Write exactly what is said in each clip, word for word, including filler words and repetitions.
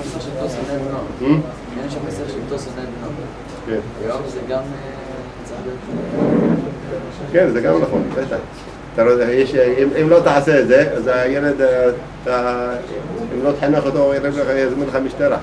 מסך של תוספות בני בנו. אין שם מסך של תוספות בני בנו. היום זה גם צריך להיות... כן, זה גם נכון, בטח. אם לא תעשה את זה, אז הילד, אם לא תחנך אותו, יזמין לך משטרה.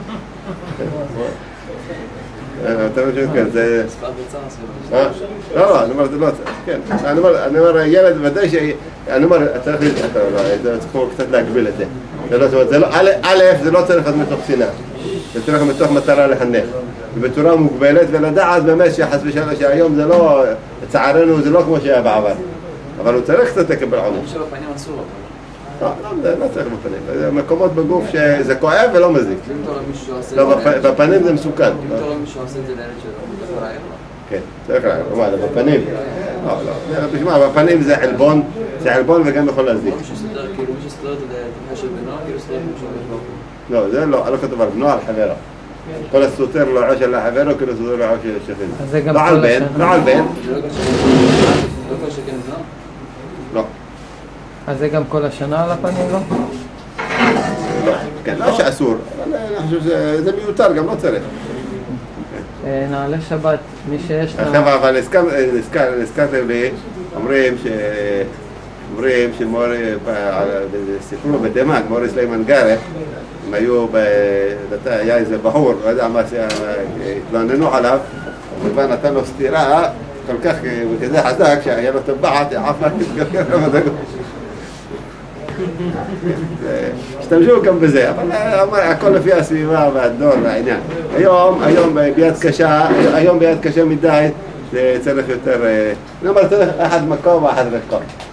אתה חושב כן, זה... לא, לא, אני אומר, זה לא צריך, כן. אני אומר, ילד, ודאי ש... אני אומר, צריך קצת להגביל את זה. א', זה לא צריך להיות מתוך שנאה. זה צריך מתוך מטרה לחנך. ובצורה מוגבלת, ולדעת באמת שחס ושלום שהיום זה לא... לצערנו זה לא כמו שהיה בעבר. אבל הוא צריך קצת לקבל עונש. אני חושב בפנים אסור. לא, לא צריך בפנים. זה מקומות בגוף שזה כואב ולא מזיק. לא, בפנים זה מסוכן. אם תורא מישהו עושה את זה לילד שלו, הוא צריך להעיר לו? כן, צריך להעיר לו. מה, זה בפנים? לא, לא. בשמע, בפנים זה חלבון, זה חלבון וגם יכול להזיק. מישהו סותר, כאילו מישהו סותר את התמיכה של בנו, כאילו סותר את מישהו בנו. לא, זה לא, לא כתוב על בנו, על חברו. כל הסותר לו עוש על החברו, כאילו סותר לו עוש על השכן. לא על בן, לא על בן. לא כל שכן בנו? לא. אז זה גם כל השנה על הפנים, לא? לא, כן, לא שאסור, אבל אני חושב שזה מיותר, גם לא צריך. נעלי שבת, מי שיש לה... עכשיו, אבל הזכרתם לי, אומרים ש... אומרים שמור... סיפרו בדמאג, מורי סלימן גארף, הם היו ב... היה איזה בחור, לא יודע מה התלוננו עליו, וכבר נתן לו סתירה כל כך כזה חזק, שהיה לו טבחת, עפה כתגלגל למדגות. השתמשו גם בזה, אבל הכל לפי הסביבה והדור והעניין. היום, היום ביד קשה, היום ביד קשה מדי, זה צריך יותר, אני אומר, צריך אחד מקום ואחד רחוק.